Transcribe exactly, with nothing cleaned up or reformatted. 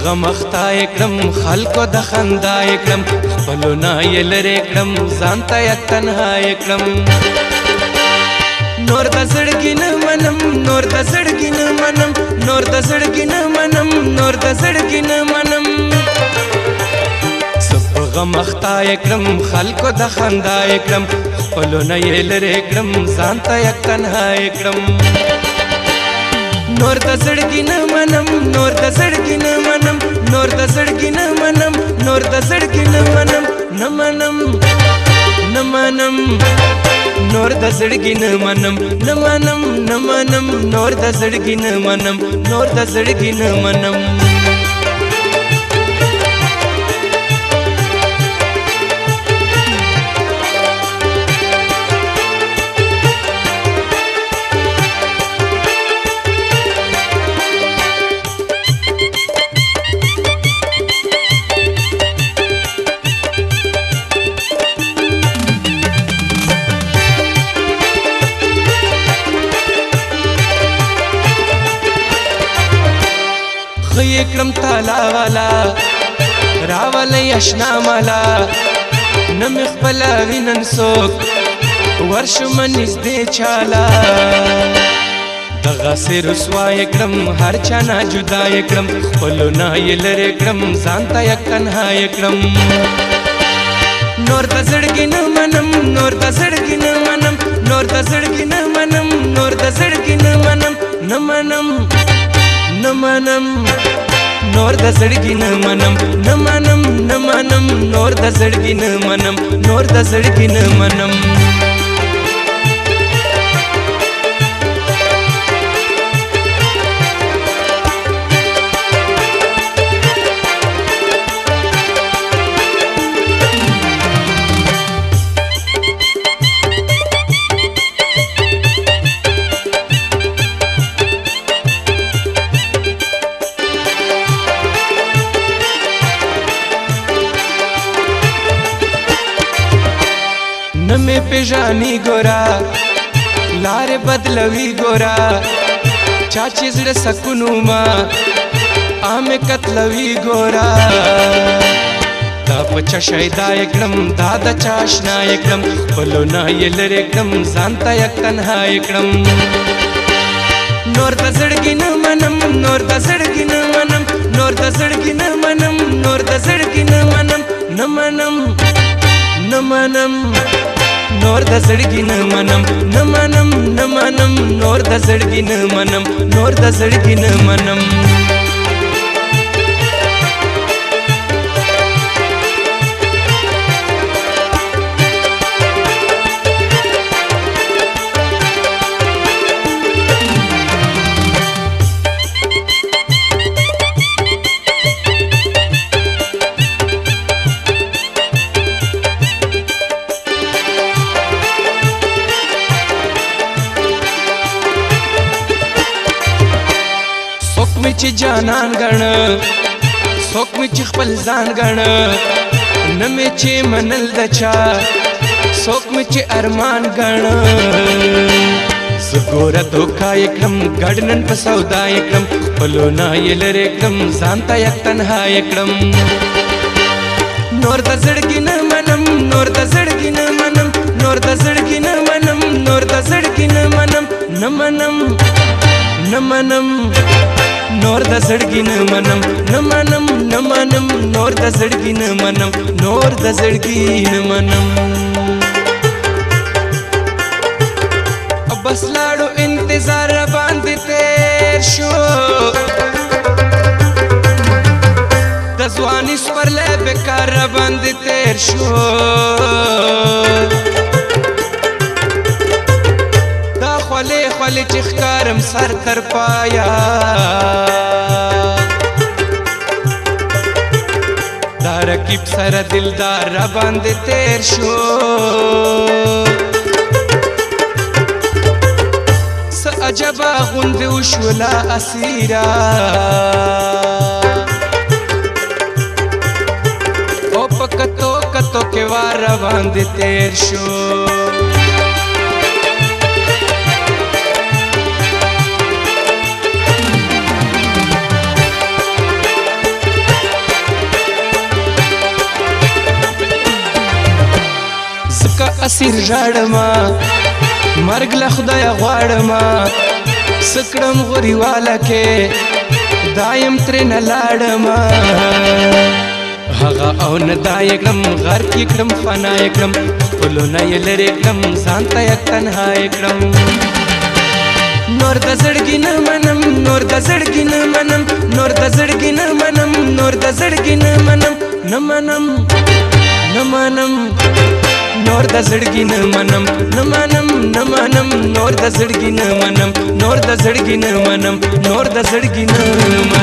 غم اخته یې کړم خلکو د خندا یې کړم خپلو نه یې لرې کړم ځان ته یک تنها یې کړم نور د زړګي نه منم نور د زړګي نه منم نور د زړګي نه منم نور د زړګي نه منم زه په غم اخته یې کړم خلکو د خندا یې کړم خپلو نه یې لرې کړم ځان ته یک تنها یې کړم نور د زړګي نه منم نور د زړګي نه منم نور د زړګي نه منم نور د زړګي نه منم نه منم نه منم نور د زړګي نه منم نه منم نه منم نور د زړګي نه منم نور د زړګي نه منم خی کړم تالا والا راولی اشنا مالا نه مې خپله وینن څوک ورشم نږدې چالا دغسې رسوا یې کړم هر چا نه جدا یې کړم خپلو نه یې لرې کړم ځان ته یک تنها یې کړم نور د زړګي نه منم نور د زړګي نه منم نور د زړګي نه منم نور د زړګي نه منم نه منم نه منم نور د زړګي نه منم نه منم نه منم نور د زړګي نه منم نور د زړګي نه منم نه مې پېژاني ګورا لارې بدلوي ګورا چا چې زړه سکون وما عامې قتلوي ګورا دا په چا شیدا یې کړم دا د چا اشنا یې کړم خپلو نه یې لرې کړم ځان ته یک تنها یې کړم نور د زړګي نه منم نور د زړګي نه منم نور د زړګي نه منم نور د زړګي نه منم نه منم نه منم نور د زړګي نه منم نه منم نه منم نور د زړګي نه منم نور د زړګي نه منم څوک مې چې جانان ګڼه څوک مې چې خپل ځان ګڼه نه مې چې منل د چا څوک مې چې ارمان ګڼه زه ګوره دوکه یې کړم ګډ نن په سودا یې کړم خپلو نه یې لرې کړم ځان ته یک تنها یې کړم نور د زړګي نه منم نور د زړګي نه منم نور د زړګي نه منم نور د زړګي نه منم نه منم نه منم نور د زړګي نه منم نه منم نه منم نور د زړګي نه منم نور د زړګي نه منم بس لاړو انتظار باندې تیر شو د ځواني سپرلی بیکار باندې تیر شو دا خولې خولې چې ښکارم سر تر پایا دا رقیب سره دلدار را باندې تیر شو څه عجبه غوندې وشوله اسیره او په کتو کتو کې وار را باندې تیر شو اسیر ژاړما مرګ له خدای غواړما سکړم غریواله کې دایم ترې نه لاړما هغه او نه دا یې کړم غر کې کړم فنا یې کړم خپلو نه یې لرې کړم ځان ته یک تنها یې کړم نور د زړګي نه منم نور د زړګي نه منم نور د زړګي نه منم نور د زړګي نه منم نه منم نه منم نور د زړګي نه منم نه منم نه منم نور د زړګي نه منم نور د زړګي نه منم نور د زړګي نه منم